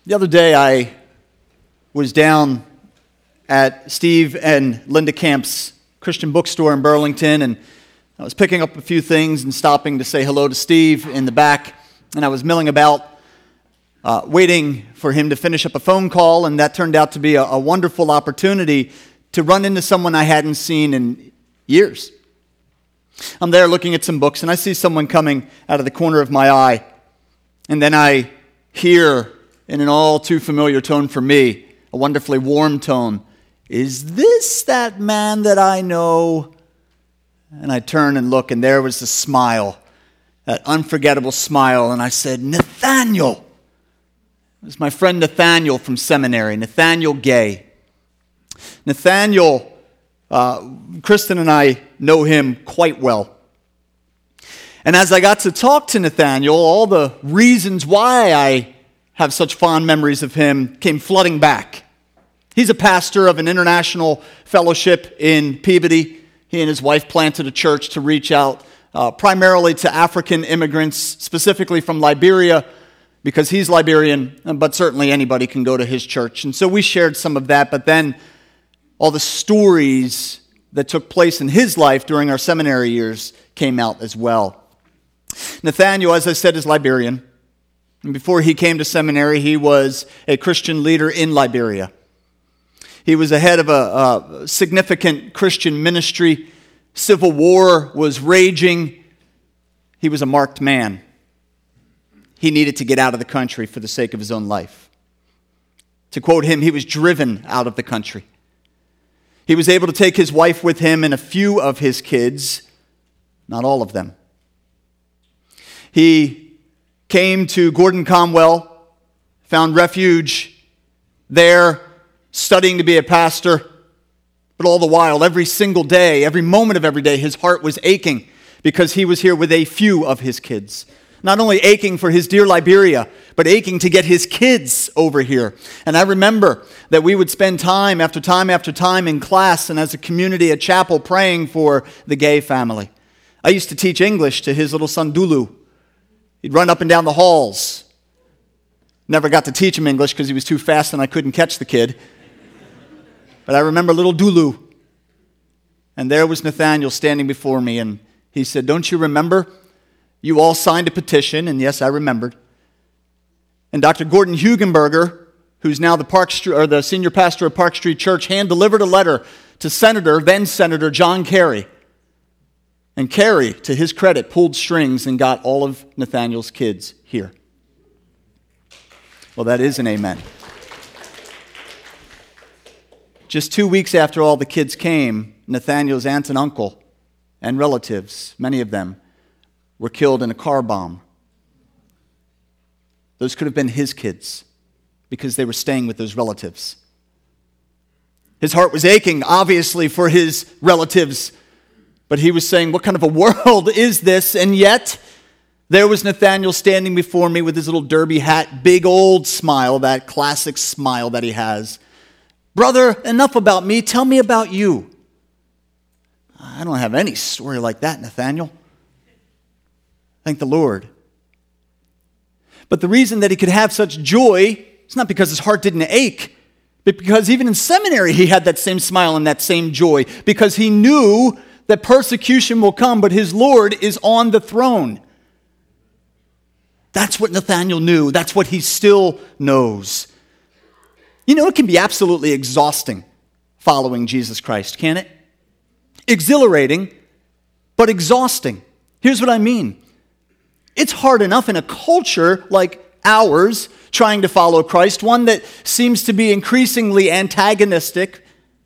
The other day I was down at Steve and Linda Camp's Christian bookstore in Burlington, and I was picking up a few things and stopping to say hello to Steve in the back, and I was milling about waiting for him to finish up a phone call, and that turned out to be a wonderful opportunity to run into someone I hadn't seen in years. I'm there looking at some books, and I see someone coming out of the corner of my eye, and then I hear, in an all too familiar tone for me, a wonderfully warm tone, "Is this that man that I know?" And I turn and look, and there was the smile, that unforgettable smile, and I said, "Nathaniel!" It was my friend Nathaniel from seminary, Nathaniel Gay. Nathaniel, Kristen and I know him quite well. And as I got to talk to Nathaniel, all the reasons why I have such fond memories of him came flooding back. He's a pastor of an international fellowship in Peabody. He and his wife planted a church to reach out primarily to African immigrants, specifically from Liberia, because he's Liberian, but certainly anybody can go to his church. And so we shared some of that, but then all the stories that took place in his life during our seminary years came out as well. Nathaniel, as I said, is Liberian. And before he came to seminary, he was a Christian leader in Liberia. He was the head of a significant Christian ministry. Civil war was raging. He was a marked man. He needed to get out of the country for the sake of his own life. To quote him, he was driven out of the country. He was able to take his wife with him and a few of his kids, not all of them. He came to Gordon Conwell, found refuge there, studying to be a pastor. But all the while, every single day, every moment of every day, his heart was aching because he was here with a few of his kids. Not only aching for his dear Liberia, but aching to get his kids over here. And I remember that we would spend time after time after time in class and as a community at chapel praying for the Gay family. I used to teach English to his little son, Dulu. He'd run up and down the halls. Never got to teach him English because he was too fast and I couldn't catch the kid. But I remember little Dulu. And there was Nathaniel standing before me, and he said, "Don't you remember? You all signed a petition," and yes, I remembered. And Dr. Gordon Hugenberger, who's now the senior pastor of Park Street Church, hand-delivered a letter to then Senator John Kerry. And Kerry, to his credit, pulled strings and got all of Nathaniel's kids here. Well, that is an amen. Just 2 weeks after all the kids came, Nathaniel's aunt and uncle and relatives, many of them, were killed in a car bomb. Those could have been his kids because they were staying with those relatives. His heart was aching, obviously, for his relatives, but he was saying, what kind of a world is this? And yet, there was Nathaniel standing before me with his little derby hat, big old smile, that classic smile that he has. "Brother, enough about me. Tell me about you." "I don't have any story like that, Nathaniel." Thank the Lord. But the reason that he could have such joy is not because his heart didn't ache, but because even in seminary he had that same smile and that same joy, because he knew that persecution will come, but his Lord is on the throne. That's what Nathaniel knew. That's what he still knows. You know, it can be absolutely exhausting following Jesus Christ, can't it? Exhilarating, but exhausting. Here's what I mean. It's hard enough in a culture like ours trying to follow Christ, one that seems to be increasingly antagonistic.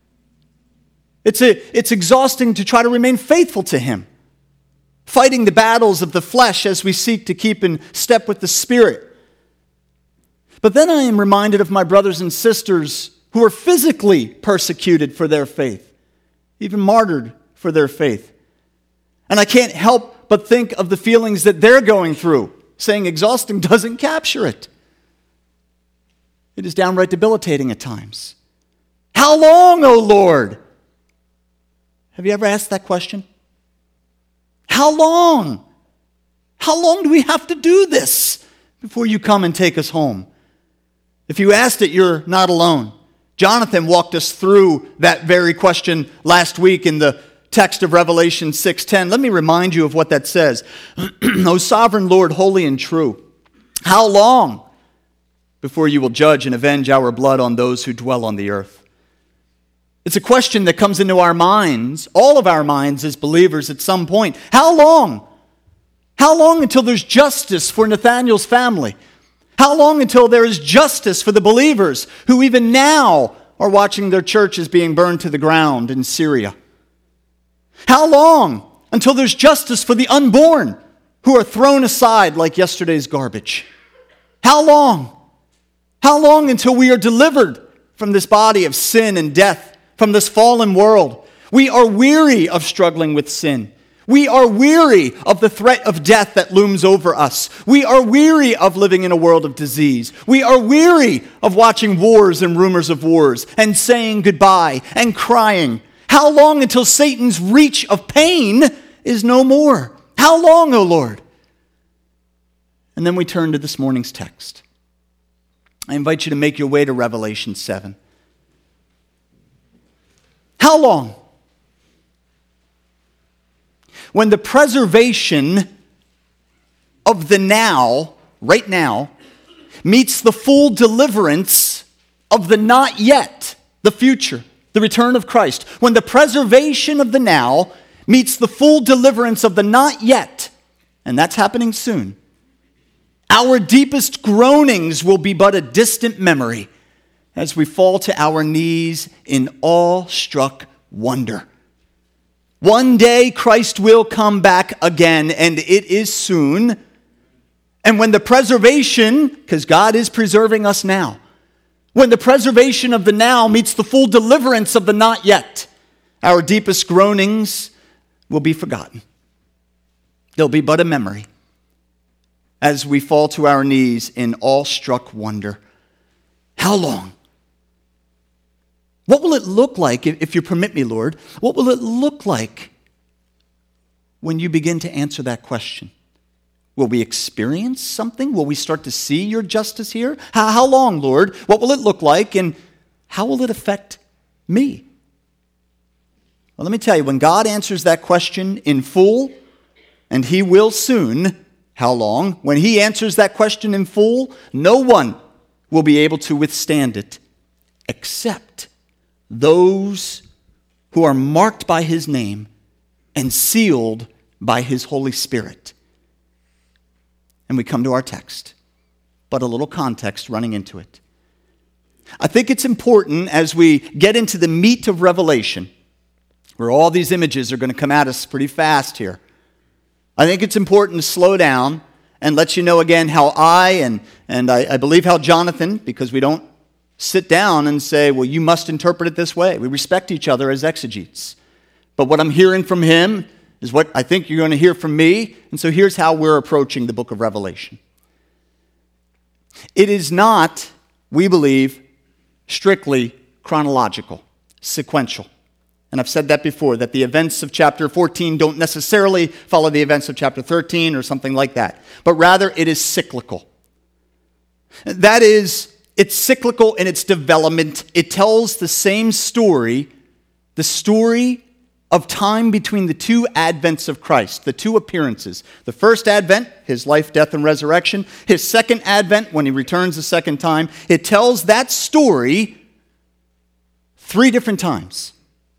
It's exhausting to try to remain faithful to Him, fighting the battles of the flesh as we seek to keep in step with the Spirit. But then I am reminded of my brothers and sisters who are physically persecuted for their faith, even martyred for their faith. And I can't help but think of the feelings that they're going through. Saying exhausting doesn't capture it. It is downright debilitating at times. How long, O Lord? Have you ever asked that question? How long? How long do we have to do this before you come and take us home? If you asked it, you're not alone. Jonathan walked us through that very question last week in the text of Revelation 6:10. Let me remind you of what that says. O sovereign Lord, holy and true, how long before you will judge and avenge our blood on those who dwell on the earth? It's a question that comes into our minds, all of our minds as believers at some point. How long? How long until there's justice for Nathaniel's family? How long until there is justice for the believers who even now are watching their churches being burned to the ground in Syria? How long until there's justice for the unborn who are thrown aside like yesterday's garbage? How long? How long until we are delivered from this body of sin and death, from this fallen world? We are weary of struggling with sin. We are weary of the threat of death that looms over us. We are weary of living in a world of disease. We are weary of watching wars and rumors of wars and saying goodbye and crying. How long until Satan's reach of pain is no more? How long, O Lord? And then we turn to this morning's text. I invite you to make your way to Revelation 7. How long? When the preservation of the now, right now, meets the full deliverance of the not yet, the future, the return of Christ. When the preservation of the now meets the full deliverance of the not yet, and that's happening soon, our deepest groanings will be but a distant memory as we fall to our knees in awe-struck wonder. One day Christ will come back again, and it is soon. And when the preservation, because God is preserving us now, when the preservation of the now meets the full deliverance of the not yet, our deepest groanings will be forgotten. They'll be but a memory as we fall to our knees in awe-struck wonder. How long? What will it look like, if you permit me, Lord? What will it look like when you begin to answer that question? Will we experience something? Will we start to see your justice here? How long, Lord? What will it look like, and how will it affect me? Well, let me tell you, when God answers that question in full, and he will soon, how long? When he answers that question in full, no one will be able to withstand it except those who are marked by his name and sealed by his Holy Spirit. And we come to our text, but a little context running into it. I think it's important as we get into the meat of Revelation, where all these images are going to come at us pretty fast here. I think it's important to slow down and let you know again how I believe how Jonathan, because we don't sit down and say, well, you must interpret it this way. We respect each other as exegetes. But what I'm hearing from him is what I think you're going to hear from me. And so here's how we're approaching the book of Revelation. It is not, we believe, strictly chronological, sequential. And I've said that before, that the events of chapter 14 don't necessarily follow the events of chapter 13 or something like that. But rather, it is cyclical. That is, it's cyclical in its development. It tells the same story, the story of time between the two advents of Christ, the two appearances. The first advent, his life, death, and resurrection. His second advent, when he returns the second time. It tells that story 3 different times.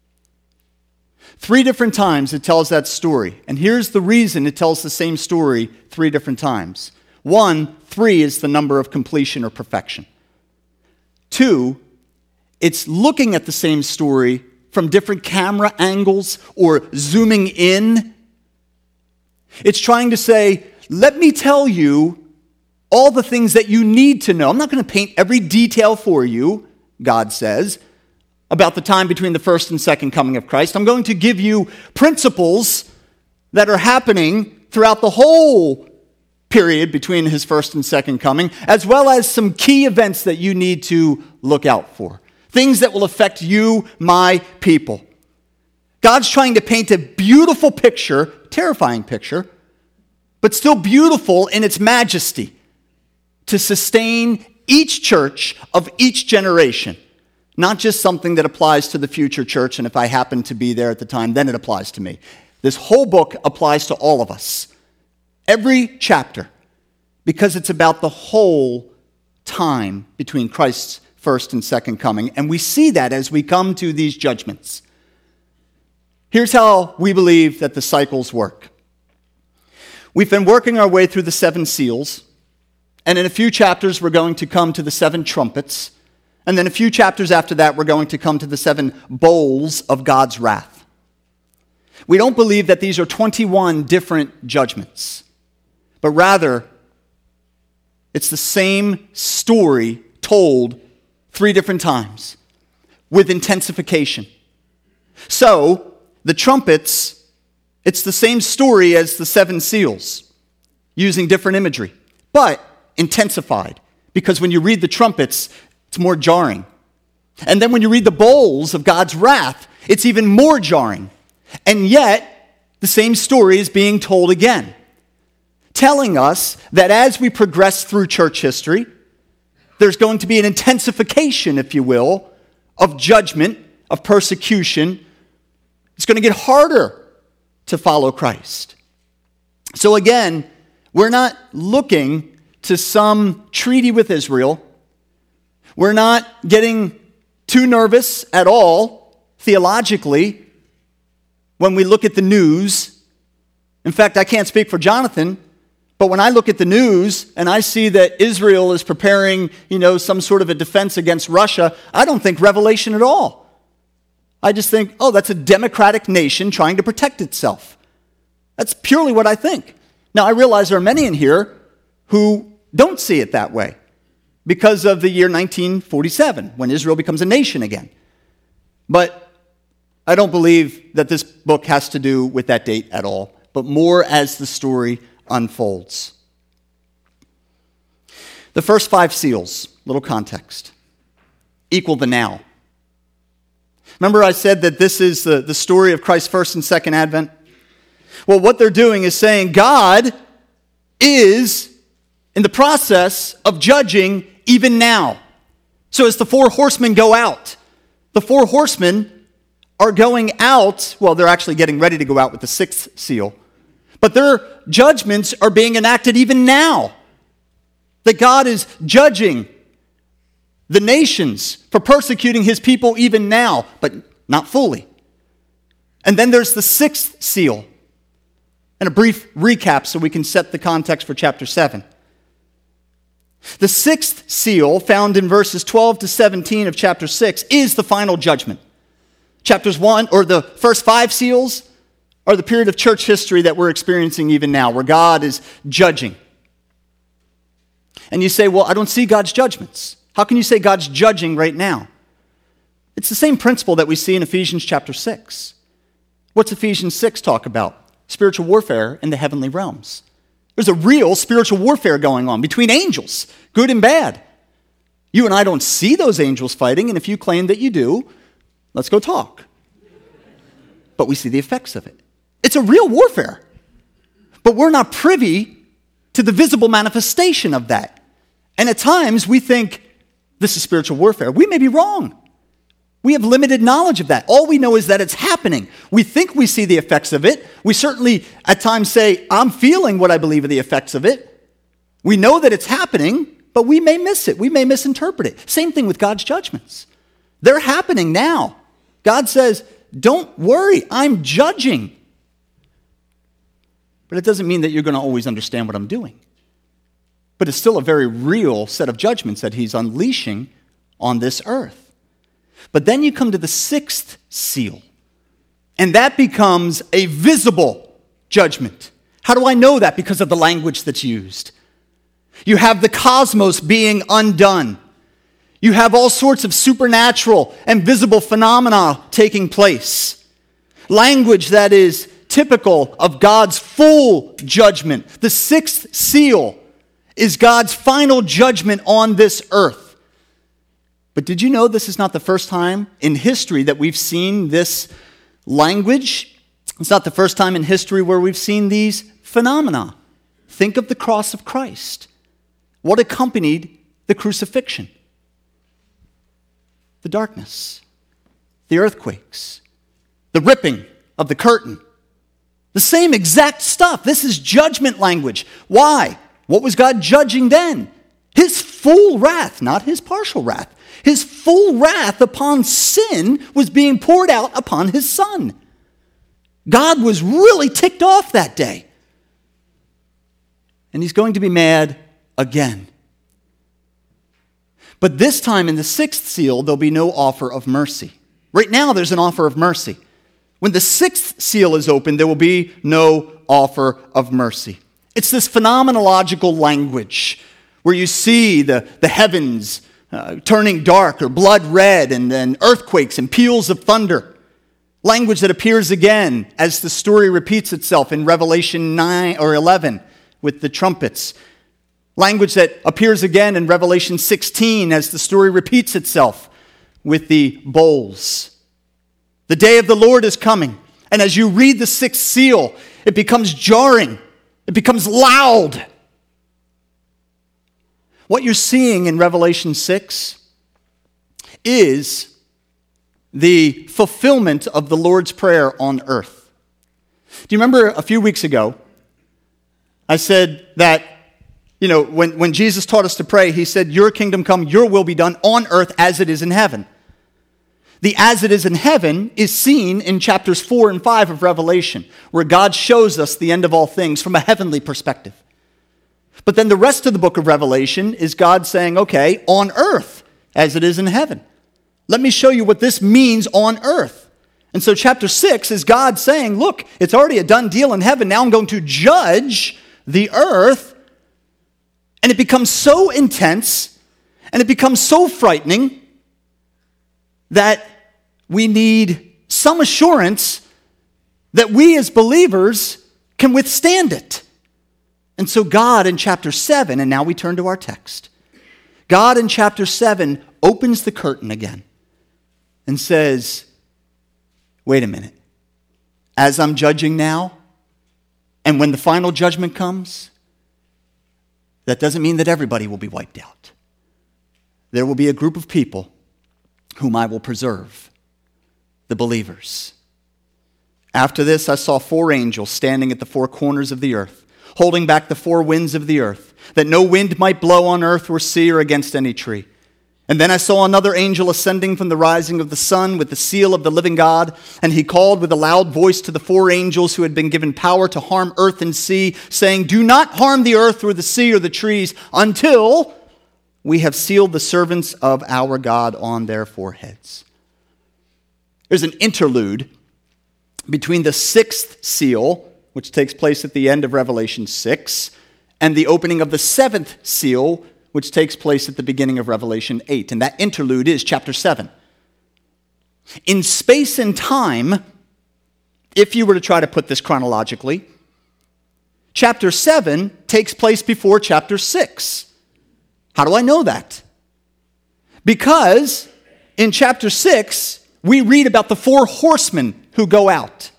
3 different times it tells that story. And here's the reason it tells the same story 3 different times. 1, 3 is the number of completion or perfection. 2, it's looking at the same story from different camera angles or zooming in. It's trying to say, let me tell you all the things that you need to know. I'm not going to paint every detail for you, God says, about the time between the first and second coming of Christ. I'm going to give you principles that are happening throughout the whole period between his first and second coming, as well as some key events that you need to look out for. Things that will affect you, my people. God's trying to paint a beautiful picture, terrifying picture, but still beautiful in its majesty, to sustain each church of each generation, not just something that applies to the future church, and if I happen to be there at the time, then it applies to me. This whole book applies to all of us. Every chapter, because it's about the whole time between Christ's first and second coming, and we see that as we come to these judgments. Here's how we believe that the cycles work. We've been working our way through the 7 seals, and in a few chapters we're going to come to the 7 trumpets, and then a few chapters after that we're going to come to the 7 bowls of God's wrath. We don't believe that these are 21 different judgments, but rather it's the same story told 3 different times with intensification. So, the trumpets, it's the same story as the 7 seals, using different imagery, but intensified, because when you read the trumpets, it's more jarring. And then when you read the bowls of God's wrath, it's even more jarring. And yet, the same story is being told again, telling us that as we progress through church history, there's going to be an intensification, if you will, of judgment, of persecution. It's going to get harder to follow Christ. So again, we're not looking to some treaty with Israel. We're not getting too nervous at all, theologically, when we look at the news. In fact, I can't speak for Jonathan, but when I look at the news and I see that Israel is preparing, some sort of a defense against Russia, I don't think revelation at all. I just think, that's a democratic nation trying to protect itself. That's purely what I think. Now, I realize there are many in here who don't see it that way because of the year 1947, when Israel becomes a nation again. But I don't believe that this book has to do with that date at all, but more as the story unfolds. The first 5 seals, little context, equal the now. Remember I said that this is the story of Christ's first and second advent? Well, what they're doing is saying God is in the process of judging even now. So as the 4 horsemen go out, the 4 horsemen are going out, well, they're actually getting ready to go out with the 6th seal, but their judgments are being enacted even now. That God is judging the nations for persecuting his people even now, but not fully. And then there's the 6th seal. And a brief recap so we can set the context for chapter 7. The 6th seal, found in verses 12 to 17 of chapter 6, is the final judgment. Chapters 1, or the first 5 seals, are the period of church history that we're experiencing even now, where God is judging. And you say, well, I don't see God's judgments. How can you say God's judging right now? It's the same principle that we see in Ephesians chapter 6. What's Ephesians 6 talk about? Spiritual warfare in the heavenly realms. There's a real spiritual warfare going on between angels, good and bad. You and I don't see those angels fighting, and if you claim that you do, let's go talk. But we see the effects of it. It's a real warfare. But we're not privy to the visible manifestation of that. And at times we think this is spiritual warfare. We may be wrong. We have limited knowledge of that. All we know is that it's happening. We think we see the effects of it. We certainly at times say, I'm feeling what I believe are the effects of it. We know that it's happening, but we may miss it. We may misinterpret it. Same thing with God's judgments. They're happening now. God says, don't worry, I'm judging. But it doesn't mean that you're going to always understand what I'm doing. But it's still a very real set of judgments that he's unleashing on this earth. But then you come to the 6th seal, and that becomes a visible judgment. How do I know that? Because of the language that's used. You have the cosmos being undone. You have all sorts of supernatural and visible phenomena taking place. Language that is typical of God's full judgment. The 6th seal is God's final judgment on this earth. But did you know this is not the first time in history that we've seen this language? It's not the first time in history where we've seen these phenomena. Think of the cross of Christ. What accompanied the crucifixion, the darkness, the earthquakes, the ripping of the curtain. The same exact stuff. This is judgment language. Why? What was God judging then? His full wrath, not his partial wrath. His full wrath upon sin was being poured out upon his Son. God was really ticked off that day. And he's going to be mad again. But this time in the sixth seal, there'll be no offer of mercy. Right now, there's an offer of mercy. When the sixth seal is opened, there will be no offer of mercy. It's this phenomenological language where you see the heavens turning dark or blood red, and then earthquakes and peals of thunder. Language that appears again as the story repeats itself in Revelation 9 or 11 with the trumpets. Language that appears again in Revelation 16 as the story repeats itself with the bowls. The day of the Lord is coming. And as you read the sixth seal, it becomes jarring. It becomes loud. What you're seeing in Revelation 6 is the fulfillment of the Lord's Prayer on earth. Do you remember a few weeks ago, I said that, when Jesus taught us to pray, he said, "Your kingdom come, your will be done on earth as it is in heaven." The as it is in heaven is seen in chapters 4 and 5 of Revelation, where God shows us the end of all things from a heavenly perspective. But then the rest of the book of Revelation is God saying, okay, on earth as it is in heaven. Let me show you what this means on earth. And so chapter 6 is God saying, look, it's already a done deal in heaven. Now I'm going to judge the earth. And it becomes so intense and it becomes so frightening that we need some assurance that we as believers can withstand it. And so God in chapter 7, and now we turn to our text, God in chapter 7 opens the curtain again and says, wait a minute, as I'm judging now, and when the final judgment comes, that doesn't mean that everybody will be wiped out. There will be a group of people whom I will preserve, the believers. After this, I saw 4 angels standing at the 4 corners of the earth, holding back the 4 winds of the earth, that no wind might blow on earth or sea or against any tree. And then I saw another angel ascending from the rising of the sun with the seal of the living God, and he called with a loud voice to the 4 angels who had been given power to harm earth and sea, saying, "Do not harm the earth or the sea or the trees until we have sealed the servants of our God on their foreheads." There's an interlude between the 6th seal, which takes place at the end of Revelation 6, and the opening of the 7th seal, which takes place at the beginning of Revelation 8. And that interlude is chapter 7. In space and time, if you were to try to put this chronologically, chapter 7 takes place before chapter 6. How do I know that? Because in chapter 6, we read about the 4 horsemen who go out.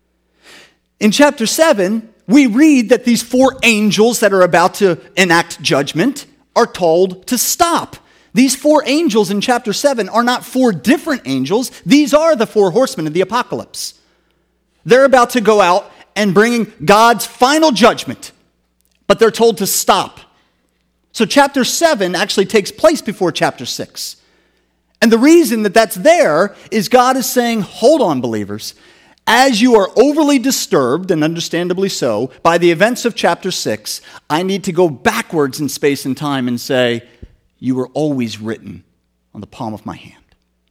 In chapter 7, we read that these 4 angels that are about to enact judgment are told to stop. These 4 angels in chapter 7 are not 4 different angels. These are the 4 horsemen of the apocalypse. They're about to go out and bring God's final judgment, but they're told to stop. So chapter 7 actually takes place before chapter 6. And the reason that that's there is God is saying, hold on, believers. As you are overly disturbed, and understandably so, by the events of chapter 6, I need to go backwards in space and time and say, you were always written on the palm of my hand.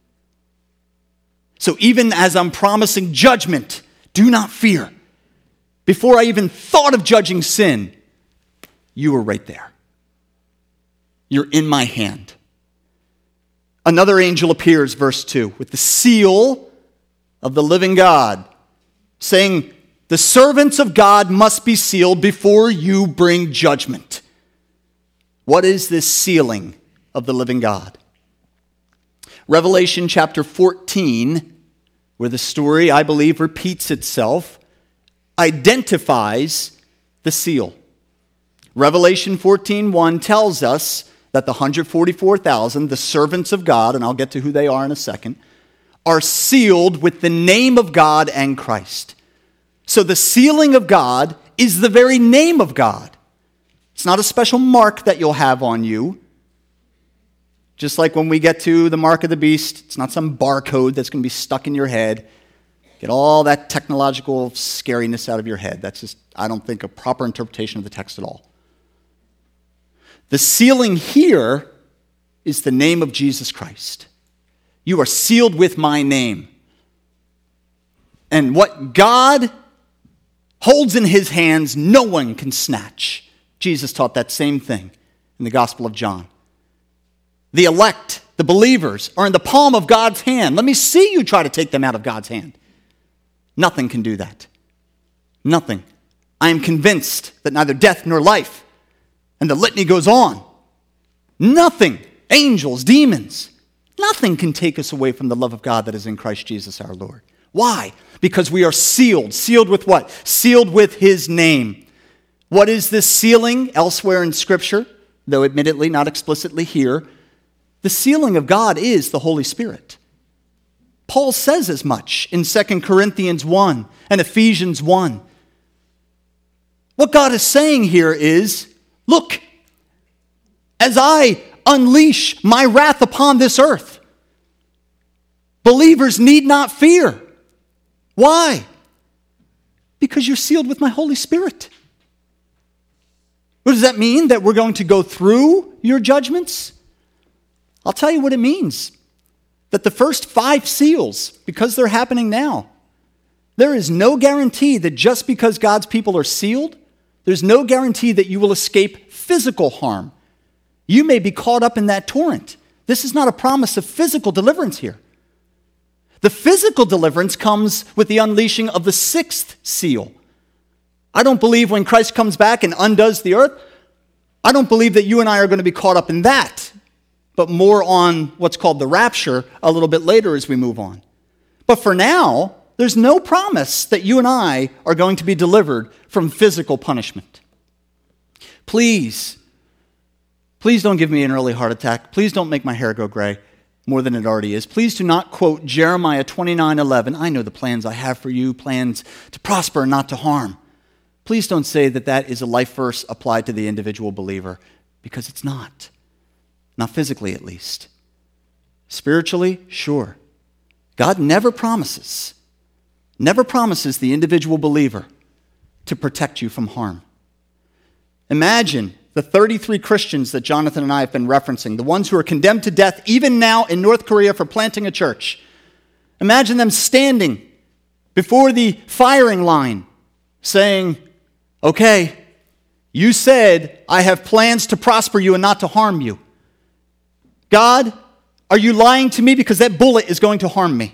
So even as I'm promising judgment, do not fear. Before I even thought of judging sin, you were right there. You're in my hand. Another angel appears, verse 2, with the seal of the living God, saying, the servants of God must be sealed before you bring judgment. What is this sealing of the living God? Revelation chapter 14, where the story, I believe, repeats itself, identifies the seal. Revelation 14:1 tells us that the 144,000, the servants of God, and I'll get to who they are in a second, are sealed with the name of God and Christ. So the sealing of God is the very name of God. It's not a special mark that you'll have on you. Just like when we get to the mark of the beast, it's not some barcode that's going to be stuck in your head. Get all that technological scariness out of your head. That's just, I don't think, a proper interpretation of the text at all. The sealing here is the name of Jesus Christ. You are sealed with my name. And what God holds in his hands, no one can snatch. Jesus taught that same thing in the Gospel of John. The elect, the believers, are in the palm of God's hand. Let me see you try to take them out of God's hand. Nothing can do that. Nothing. I am convinced that neither death nor life, and the litany goes on. Nothing, angels, demons, nothing can take us away from the love of God that is in Christ Jesus our Lord. Why? Because we are sealed. Sealed with what? Sealed with his name. What is this sealing elsewhere in Scripture? Though admittedly not explicitly here, the sealing of God is the Holy Spirit. Paul says as much in 2 Corinthians 1 and Ephesians 1. What God is saying here is, look, as I unleash my wrath upon this earth, believers need not fear. Why? Because you're sealed with my Holy Spirit. What does that mean? That we're going to go through your judgments? I'll tell you what it means. That the first 5 seals, because they're happening now, there is no guarantee that just because God's people are sealed, there's no guarantee that you will escape physical harm. You may be caught up in that torrent. This is not a promise of physical deliverance here. The physical deliverance comes with the unleashing of the 6th seal. I don't believe when Christ comes back and undoes the earth, I don't believe that you and I are going to be caught up in that, but more on what's called the rapture a little bit later as we move on. But for now, there's no promise that you and I are going to be delivered from physical punishment. Please don't give me an early heart attack. Please don't make my hair go gray more than it already is. Please do not quote Jeremiah 29:11. I know the plans I have for you, plans to prosper and not to harm. Please don't say that that is a life verse applied to the individual believer, because it's not. Not physically, at least. Spiritually, sure. God never promises the individual believer to protect you from harm. Imagine the 33 Christians that Jonathan and I have been referencing, the ones who are condemned to death even now in North Korea for planting a church. Imagine them standing before the firing line saying, okay, you said I have plans to prosper you and not to harm you. God, are you lying to me because that bullet is going to harm me?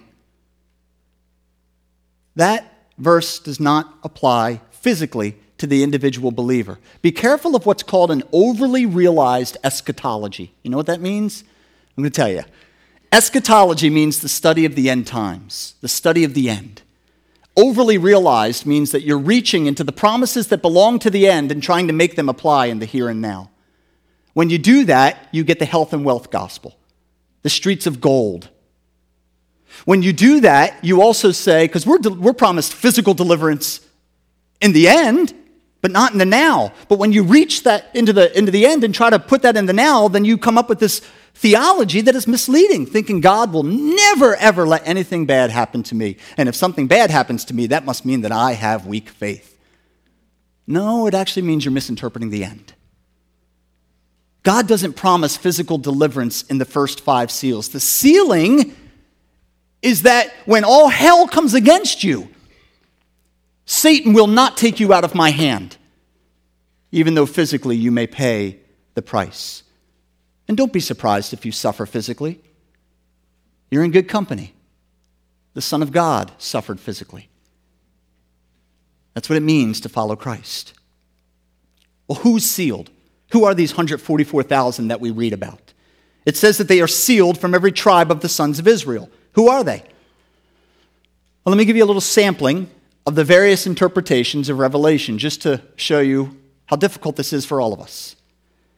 That verse does not apply physically to the individual believer. Be careful of what's called an overly realized eschatology. You know what that means? I'm going to tell you. Eschatology means the study of the end times, the study of the end. Overly realized means that you're reaching into the promises that belong to the end and trying to make them apply in the here and now. When you do that, you get the health and wealth gospel, the streets of gold. When you do that, you also say, because we're promised physical deliverance in the end, but not in the now. But when you reach that into the end and try to put that in the now, then you come up with this theology that is misleading, thinking God will never, ever let anything bad happen to me. And if something bad happens to me, that must mean that I have weak faith. No, it actually means you're misinterpreting the end. God doesn't promise physical deliverance in the first 5 seals. The sealing is that when all hell comes against you, Satan will not take you out of my hand, even though physically you may pay the price. And don't be surprised if you suffer physically. You're in good company. The Son of God suffered physically. That's what it means to follow Christ. Well, who's sealed? Who are these 144,000 that we read about? It says that they are sealed from every tribe of the sons of Israel. Who are they? Well, let me give you a little sampling of the various interpretations of Revelation, just to show you how difficult this is for all of us.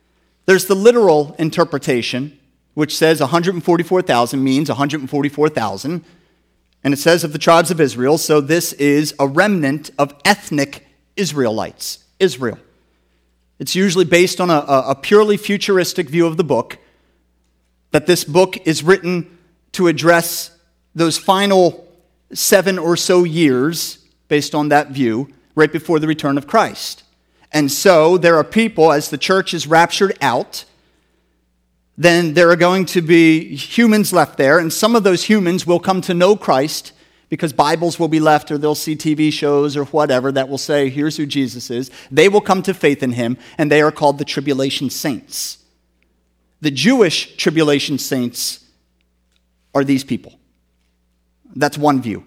There's the literal interpretation, which says 144,000 means 144,000. And it says of the tribes of Israel, so this is a remnant of ethnic Israelites, Israel. It's usually based on a purely futuristic view of the book, that this book is written to address those final 7 or so years, based on that view, right before the return of Christ. And so there are people, as the church is raptured out, then there are going to be humans left there, and some of those humans will come to know Christ because Bibles will be left, or they'll see TV shows or whatever that will say, here's who Jesus is. They will come to faith in him, and they are called the tribulation saints. The Jewish tribulation saints are these people. That's one view.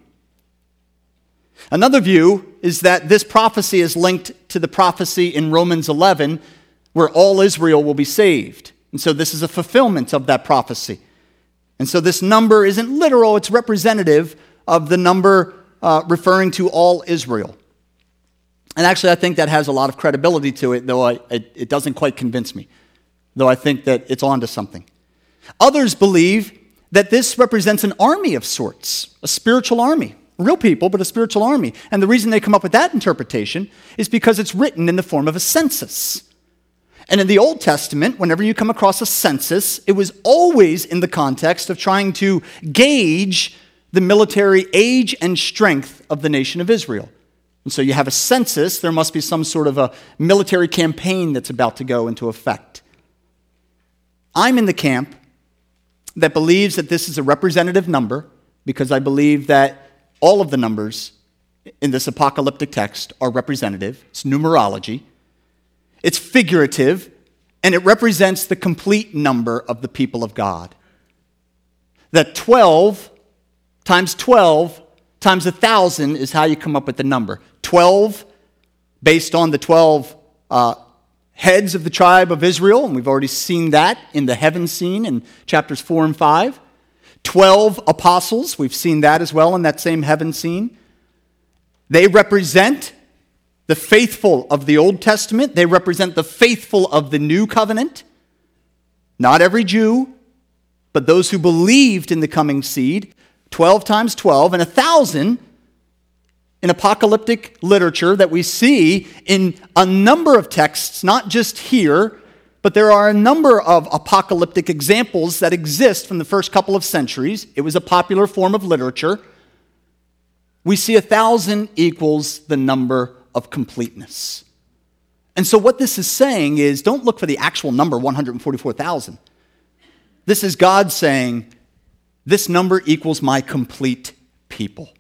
Another view is that this prophecy is linked to the prophecy in Romans 11 where all Israel will be saved. And so this is a fulfillment of that prophecy. And so this number isn't literal, it's representative of the number referring to all Israel. And actually I think that has a lot of credibility to it, though it doesn't quite convince me, though I think that it's onto something. Others believe that this represents an army of sorts, a spiritual army. Real people, but a spiritual army. And the reason they come up with that interpretation is because it's written in the form of a census. And in the Old Testament, whenever you come across a census, it was always in the context of trying to gauge the military age and strength of the nation of Israel. And so you have a census, there must be some sort of a military campaign that's about to go into effect. I'm in the camp that believes that this is a representative number because I believe that all of the numbers in this apocalyptic text are representative. It's numerology. It's figurative, and it represents the complete number of the people of God. That 12 times 1,000 is how you come up with the number. 12 based on the 12 heads of the tribe of Israel, and we've already seen that in the heaven scene in chapters 4 and 5. 12 apostles, we've seen that as well in that same heaven scene. They represent the faithful of the Old Testament. They represent the faithful of the New Covenant. Not every Jew, but those who believed in the coming seed. 12 times 12, and 1,000 in apocalyptic literature that we see in a number of texts, not just here, but there are a number of apocalyptic examples that exist from the first couple of centuries. It was a popular form of literature. We see 1,000 equals the number of completeness. And so what this is saying is, don't look for the actual number, 144,000. This is God saying, this number equals my complete people.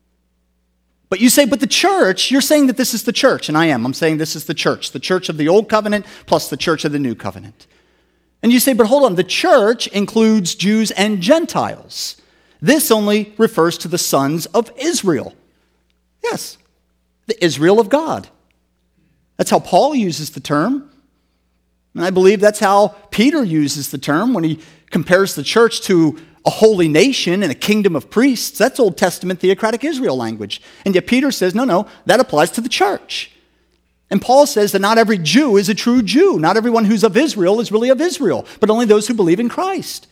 But you say, but the church, you're saying that this is the church, and I am. I'm saying this is the church of the Old Covenant plus the church of the New Covenant. And you say, but hold on, the church includes Jews and Gentiles. This only refers to the sons of Israel. Yes, the Israel of God. That's how Paul uses the term. And I believe that's how Peter uses the term when he compares the church to a holy nation and a kingdom of priests. That's Old Testament theocratic Israel language. And yet Peter says, no, that applies to the church. And Paul says that not every Jew is a true Jew. Not everyone who's of Israel is really of Israel, but only those who believe in Christ.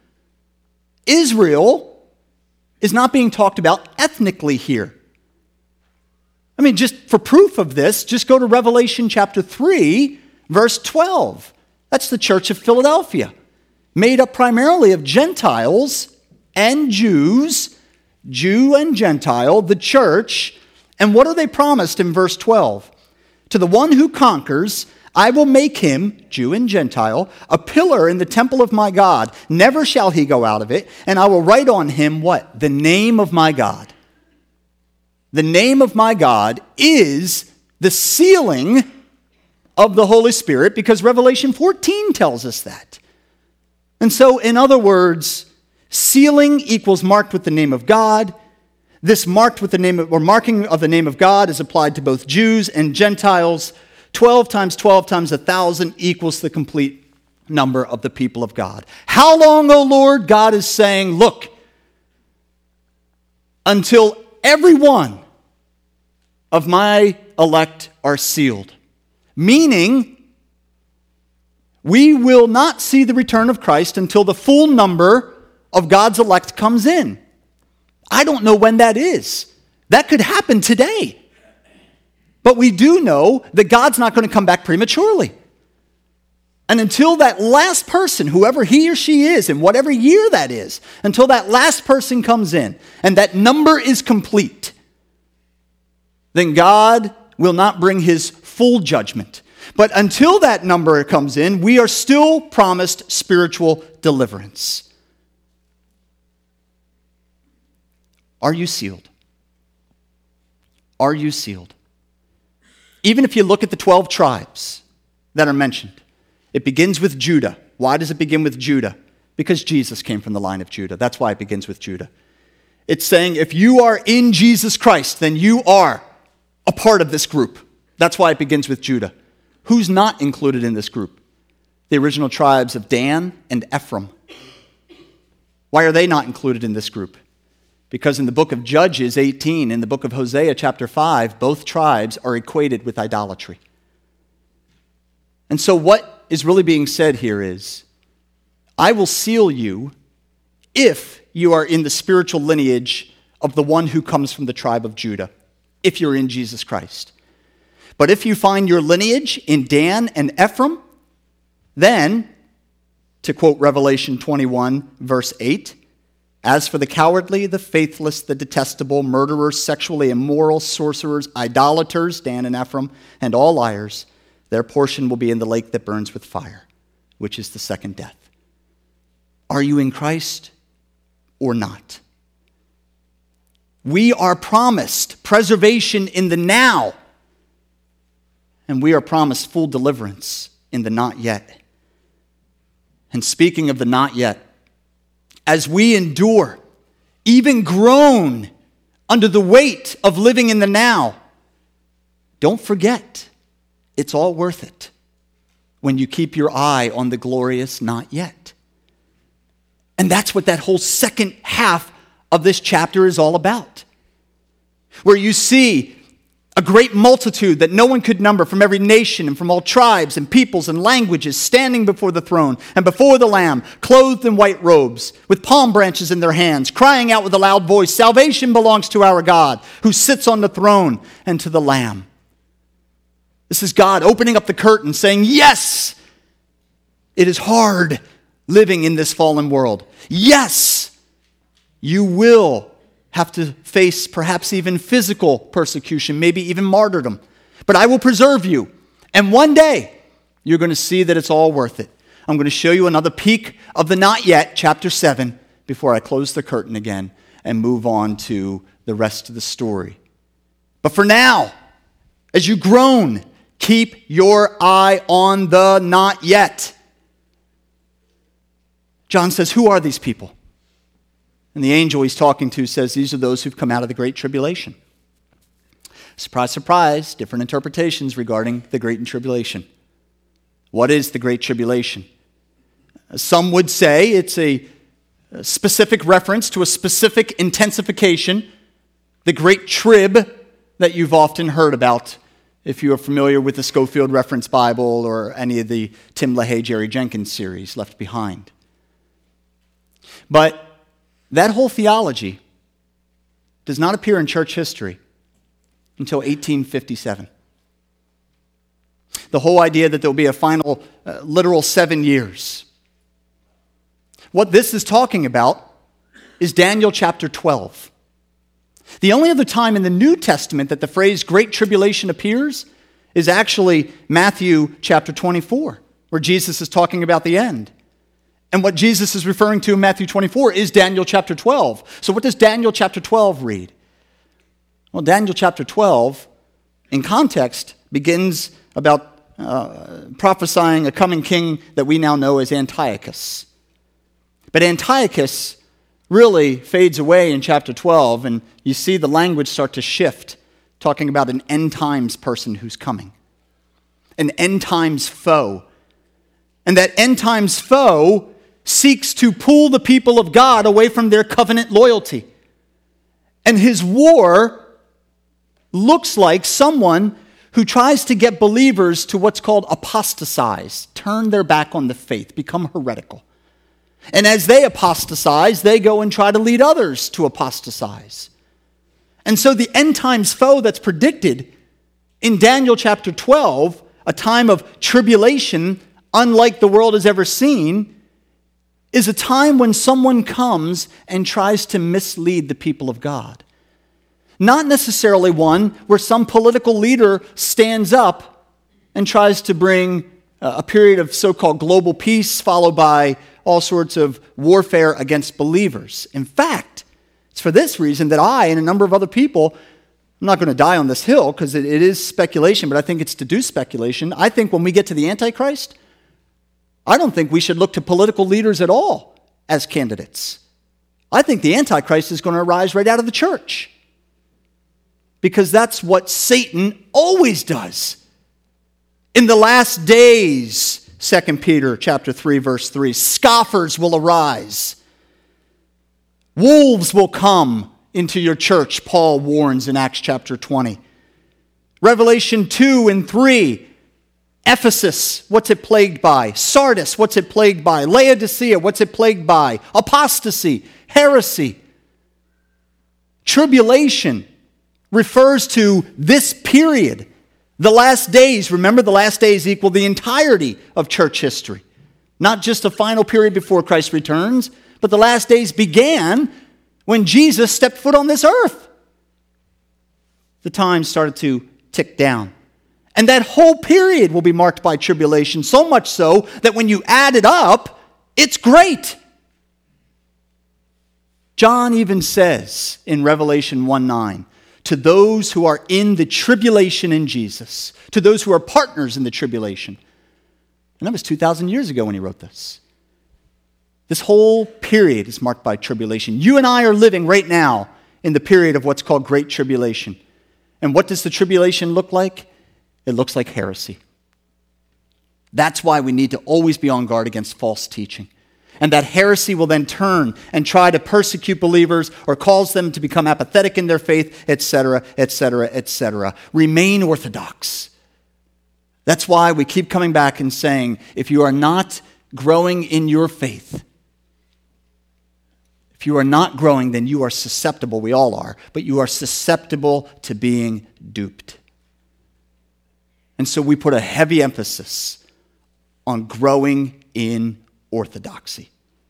Israel is not being talked about ethnically here. I mean, just for proof of this, just go to Revelation chapter 3, verse 12. That's the church of Philadelphia, made up primarily of Gentiles and Jews, Jew and Gentile, the church. And what are they promised in verse 12? To the one who conquers, I will make him, Jew and Gentile, a pillar in the temple of my God. Never shall he go out of it. And I will write on him what? The name of my God. The name of my God is the sealing of the Holy Spirit, because Revelation 14 tells us that. And so, in other words, sealing equals marked with the name of God. This marked with the name of, or marking of the name of God is applied to both Jews and Gentiles. 12 times 1,000 equals the complete number of the people of God. How long, O Lord? God is saying, look, until every one of my elect are sealed. Meaning, we will not see the return of Christ until the full number of God's elect comes in. I don't know when that is. That could happen today. But we do know that God's not going to come back prematurely. And until that last person, whoever he or she is, in whatever year that is, until that last person comes in and that number is complete, then God will not bring his full judgment. But until that number comes in, we are still promised spiritual deliverance. Are you sealed? Are you sealed? Even if you look at the 12 tribes that are mentioned, it begins with Judah. Why does it begin with Judah? Because Jesus came from the line of Judah. That's why it begins with Judah. It's saying if you are in Jesus Christ, then you are a part of this group. That's why it begins with Judah. Who's not included in this group? The original tribes of Dan and Ephraim. Why are they not included in this group? Because in the book of Judges 18, in the book of Hosea chapter 5, both tribes are equated with idolatry. And so what is really being said here is, I will seal you if you are in the spiritual lineage of the one who comes from the tribe of Judah, if you're in Jesus Christ. But if you find your lineage in Dan and Ephraim, then, to quote Revelation 21, verse 8, as for the cowardly, the faithless, the detestable, murderers, sexually immoral, sorcerers, idolaters, Dan and Ephraim, and all liars, their portion will be in the lake that burns with fire, which is the second death. Are you in Christ or not? We are promised preservation in the now, and we are promised full deliverance in the not yet. And speaking of the not yet, as we endure, even groan under the weight of living in the now, don't forget, it's all worth it when you keep your eye on the glorious not yet. And that's what that whole second half of this chapter is all about. Where you see a great multitude that no one could number from every nation and from all tribes and peoples and languages standing before the throne and before the Lamb, clothed in white robes, with palm branches in their hands, crying out with a loud voice, "Salvation belongs to our God, who sits on the throne, and to the Lamb." This is God opening up the curtain, saying, yes, it is hard living in this fallen world. Yes, you will have to face perhaps even physical persecution, maybe even martyrdom. But I will preserve you. And one day, you're going to see that it's all worth it. I'm going to show you another peek of the not yet, chapter 7, before I close the curtain again and move on to the rest of the story. But for now, as you groan, keep your eye on the not yet. John says, who are these people? And the angel he's talking to says, these are those who've come out of the Great Tribulation. Surprise, surprise, different interpretations regarding the Great Tribulation. What is the Great Tribulation? Some would say it's a specific reference to a specific intensification, the Great Trib that you've often heard about if you are familiar with the Schofield Reference Bible or any of the Tim LaHaye, Jerry Jenkins series, Left Behind. But that whole theology does not appear in church history until 1857. The whole idea that there will be a final literal 7 years. What this is talking about is Daniel chapter 12. The only other time in the New Testament that the phrase Great Tribulation appears is actually Matthew chapter 24, where Jesus is talking about the end. And what Jesus is referring to in Matthew 24 is Daniel chapter 12. So what does Daniel chapter 12 read? Well, Daniel chapter 12, in context, begins about prophesying a coming king that we now know as Antiochus. But Antiochus really fades away in chapter 12, and you see the language start to shift, talking about an end times person who's coming, an end times foe. And that end times foe seeks to pull the people of God away from their covenant loyalty. And his war looks like someone who tries to get believers to what's called apostatize, turn their back on the faith, become heretical. And as they apostatize, they go and try to lead others to apostatize. And so the end times foe that's predicted in Daniel chapter 12, a time of tribulation unlike the world has ever seen, is a time when someone comes and tries to mislead the people of God. Not necessarily one where some political leader stands up and tries to bring a period of so-called global peace followed by all sorts of warfare against believers. In fact, it's for this reason that I and a number of other people, I'm not going to die on this hill because it is speculation, but I think it's deduced speculation. I think when we get to the Antichrist, I don't think we should look to political leaders at all as candidates. I think the Antichrist is going to arise right out of the church. Because that's what Satan always does. In the last days, 2 Peter chapter 3, verse 3, scoffers will arise. Wolves will come into your church, Paul warns in Acts chapter 20. Revelation 2 and 3, Ephesus, what's it plagued by? Sardis, what's it plagued by? Laodicea, what's it plagued by? Apostasy, heresy. Tribulation refers to this period. The last days, remember the last days equal the entirety of church history. Not just a final period before Christ returns, but the last days began when Jesus stepped foot on this earth. The time started to tick down. And that whole period will be marked by tribulation, so much so that when you add it up, it's great. John even says in Revelation 1:9, to those who are in the tribulation in Jesus, to those who are partners in the tribulation. And that was 2,000 years ago when he wrote this. This whole period is marked by tribulation. You and I are living right now in the period of what's called Great Tribulation. And what does the tribulation look like? It looks like heresy. That's why we need to always be on guard against false teaching. And that heresy will then turn and try to persecute believers or cause them to become apathetic in their faith, etc., etc., etc. Remain orthodox. That's why we keep coming back and saying, if you are not growing in your faith, if you are not growing, then you are susceptible, we all are, but you are susceptible to being duped. And so we put a heavy emphasis on growing in orthodoxy.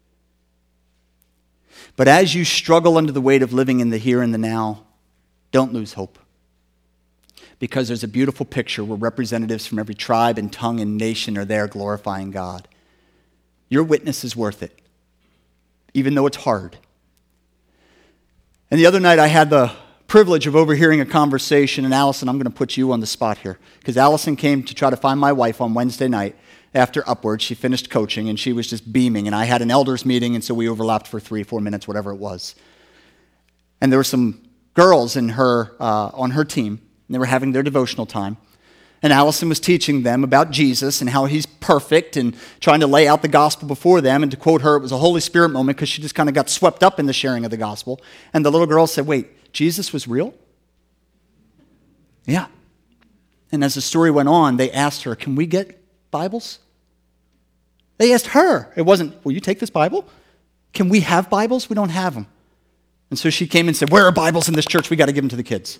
But as you struggle under the weight of living in the here and the now, don't lose hope. Because there's a beautiful picture where representatives from every tribe and tongue and nation are there glorifying God. Your witness is worth it, even though it's hard. And the other night I had the privilege of overhearing a conversation, and Allison, I'm going to put you on the spot here, because Allison came to try to find my wife on Wednesday night after Upward. She finished coaching, and she was just beaming, and I had an elders meeting, and so we overlapped for 3-4 minutes, whatever it was. And there were some girls in her on her team, and they were having their devotional time, and Allison was teaching them about Jesus and how he's perfect and trying to lay out the gospel before them, and to quote her, it was a Holy Spirit moment because she just kind of got swept up in the sharing of the gospel. And the little girl said, wait, Jesus was real? Yeah. And as the story went on, they asked her, can we get Bibles? They asked her. It wasn't, will you take this Bible? Can we have Bibles? We don't have them. And so she came and said, where are Bibles in this church? We got to give them to the kids.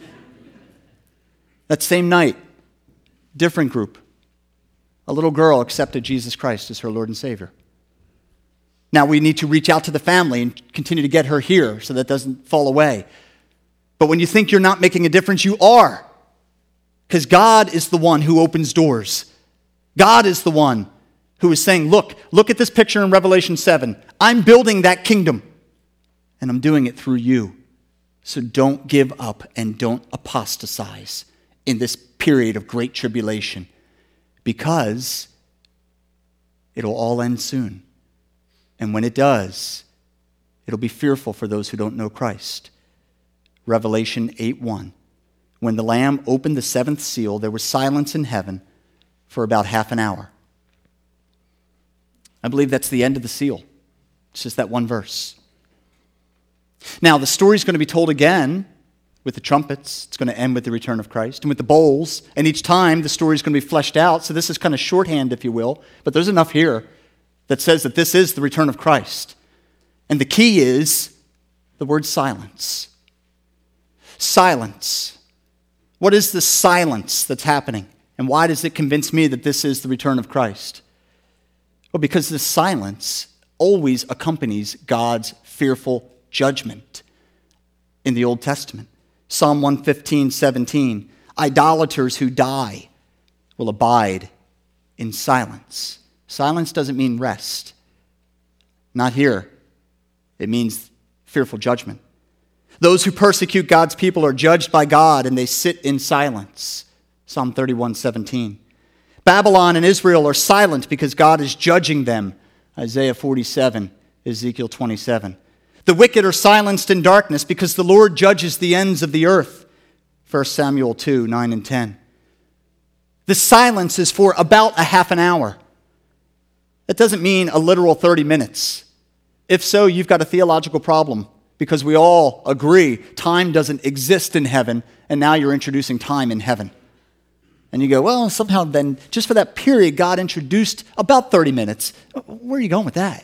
That same night, different group. A little girl accepted Jesus Christ as her Lord and Savior. Now we need to reach out to the family and continue to get her here so that doesn't fall away. But when you think you're not making a difference, you are. Because God is the one who opens doors. God is the one who is saying, look at this picture in Revelation 7. I'm building that kingdom, and I'm doing it through you. So don't give up and don't apostatize in this period of great tribulation, because it'll all end soon. And when it does, it'll be fearful for those who don't know Christ. Revelation 8:1. When the Lamb opened the seventh seal, there was silence in heaven for about half an hour. I believe that's the end of the seal. It's just that one verse. Now, the story's going to be told again with the trumpets. It's going to end with the return of Christ. And with the bowls. And each time the story is going to be fleshed out. So this is kind of shorthand, if you will. But there's enough here that says that this is the return of Christ. And the key is the word silence. Silence. What is the silence that's happening? And why does it convince me that this is the return of Christ? Well, because this silence always accompanies God's fearful judgment in the Old Testament. Psalm 115:17, idolaters who die will abide in silence. Silence doesn't mean rest. Not here. It means fearful judgment. Those who persecute God's people are judged by God, and they sit in silence. Psalm 31:17. Babylon and Israel are silent because God is judging them. Isaiah 47, Ezekiel 27. The wicked are silenced in darkness because the Lord judges the ends of the earth. 1 Samuel 2:9 and 10. The silence is for about a half an hour. That doesn't mean a literal 30 minutes. If so, you've got a theological problem, because we all agree time doesn't exist in heaven, and now you're introducing time in heaven. And you go, well, somehow then, just for that period, God introduced about 30 minutes. Where are you going with that?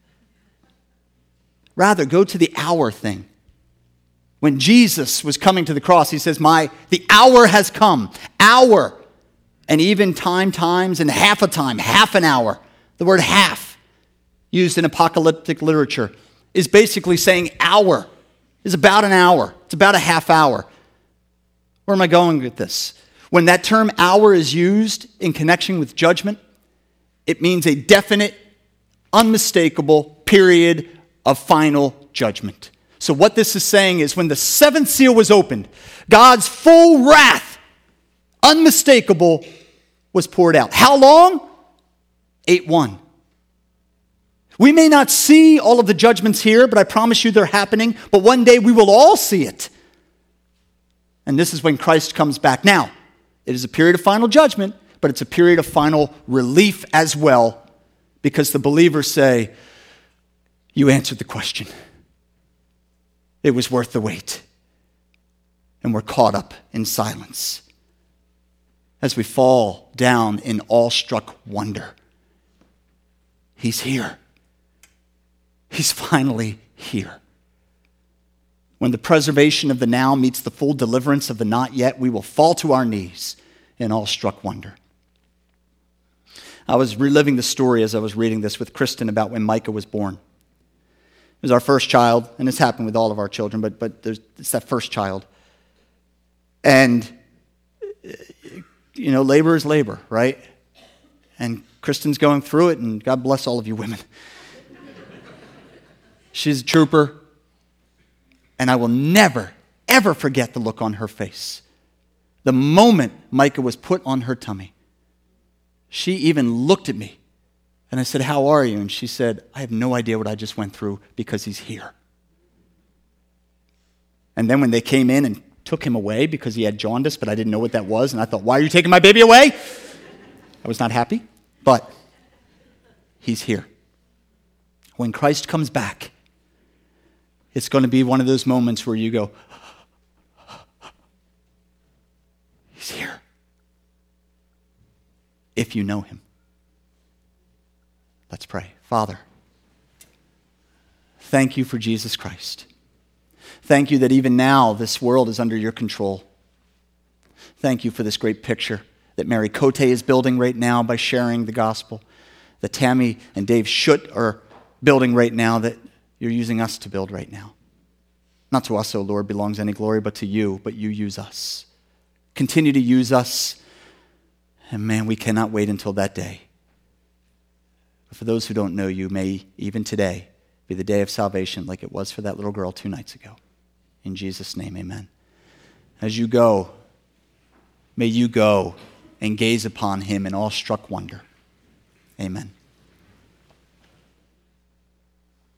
Rather, go to the hour thing. When Jesus was coming to the cross, he says, the hour has come. Hour. And even times, and half a time, half an hour. The word half, used in apocalyptic literature, is basically saying hour. Is about an hour. It's about a half hour. Where am I going with this? When that term hour is used in connection with judgment, it means a definite, unmistakable period of final judgment. So what this is saying is when the seventh seal was opened, God's full wrath, unmistakable, was poured out. How long? 8-1. We may not see all of the judgments here, but I promise you they're happening. But one day we will all see it. And this is when Christ comes back. Now, it is a period of final judgment, but it's a period of final relief as well, because the believers say, you answered the question. It was worth the wait. And we're caught up in silence as we fall down in awestruck wonder. He's here. He's finally here. When the preservation of the now meets the full deliverance of the not yet, we will fall to our knees in awestruck wonder. I was reliving the story as I was reading this with Kristen about when Micah was born. It was our first child, and it's happened with all of our children, but it's that first child. And, labor is labor, right? And Kristen's going through it, and God bless all of you women. She's a trooper. And I will never, ever forget the look on her face. The moment Micah was put on her tummy, she even looked at me. And I said, how are you? And she said, I have no idea what I just went through because he's here. And then when they came in and took him away because he had jaundice, but I didn't know what that was, and I thought, why are you taking my baby away? I was not happy, but he's here. When Christ comes back, it's going to be one of those moments where you go, he's here. If you know him. Let's pray. Father, thank you for Jesus Christ. Thank you that even now this world is under your control. Thank you for this great picture that Mary Cote is building right now by sharing the gospel, that Tammy and Dave Schutt are building right now, that you're using us to build right now. Not to us, O Lord, belongs any glory, but to you. But you use us. Continue to use us. And man, we cannot wait until that day. But for those who don't know you, may even today be the day of salvation like it was for that little girl 2 nights ago. In Jesus' name, amen. As you go, may you go and gaze upon him in awestruck wonder. Amen.